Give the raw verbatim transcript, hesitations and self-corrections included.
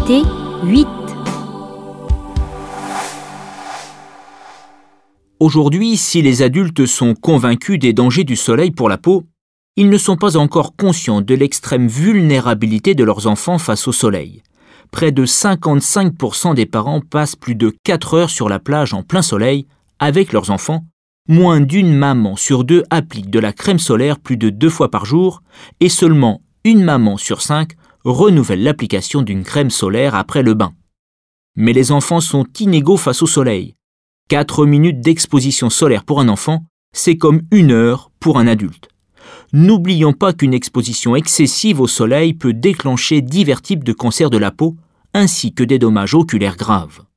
Activité huit. Aujourd'hui, si les adultes sont convaincus des dangers du soleil pour la peau, ils ne sont pas encore conscients de l'extrême vulnérabilité de leurs enfants face au soleil. Près de cinquante-cinq pour cent des parents passent plus de quatre heures sur la plage en plein soleil avec leurs enfants. Moins d'une maman sur deux applique de la crème solaire plus de deux fois par jour et seulement une maman sur cinq renouvelle l'application d'une crème solaire après le bain. Mais les enfants sont inégaux face au soleil. quatre minutes d'exposition solaire pour un enfant, c'est comme une heure pour un adulte. N'oublions pas qu'une exposition excessive au soleil peut déclencher divers types de cancers de la peau, ainsi que des dommages oculaires graves.